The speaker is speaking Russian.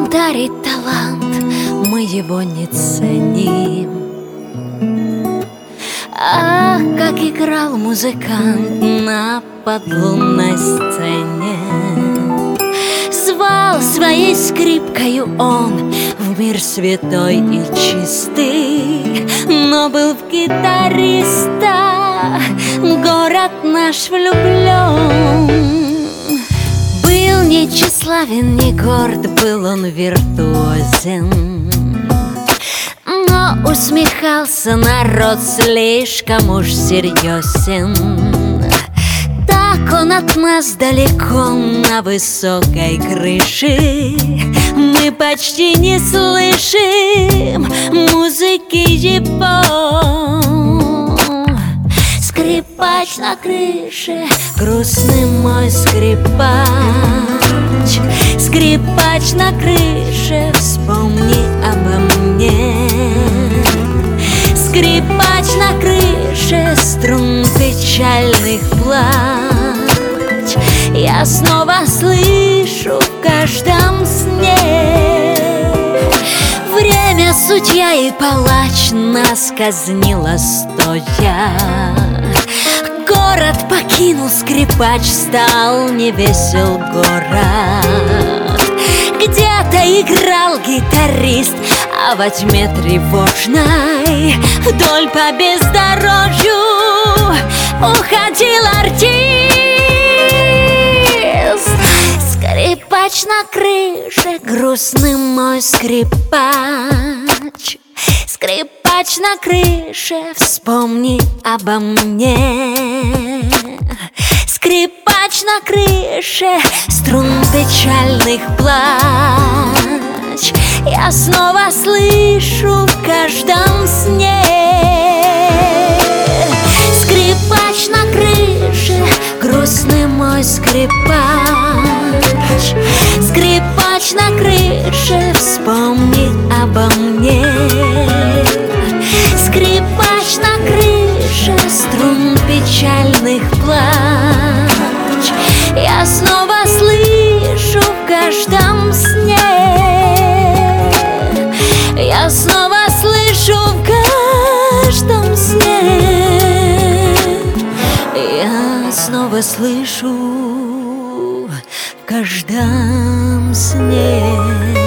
дарит талант, мы его не ценим. Ах, как играл музыкант на подлунной сцене. Звал своей скрипкою он в мир святой и чистый, но был в гитариста город наш влюблен. Был не тщеславен, не горд, был он виртуозен, но усмехался народ слишком уж серьезен. Так он от нас далеко на высокой крыше, мы почти не слышим музыки его. Скрипач на крыше, грустный мой скрипач. Скрипач на крыше, вспомни обо мне. Скрипач на крыше, струн печальных плач я снова слышу в каждом сне. Время судья и палач нас казнило стоя. Город покинул скрипач, стал невесел город. Где-то играл гитарист, а во тьме тревожной вдоль по бездорожью уходил артист. Скрипач на крыше, грустный мой скрипач. Скрипач на крыше, вспомни обо мне. Скрипач на крыше, струн печальных плач я снова слышу в каждом сне. Скрипач на крыше, грустный мой скрипач. Скрипач на крыше, вспомни обо мне. Скрипач на крыше, струн печальных плач я снова слышу в каждом сне. Я снова слышу в каждом сне. Я снова слышу в каждом сне.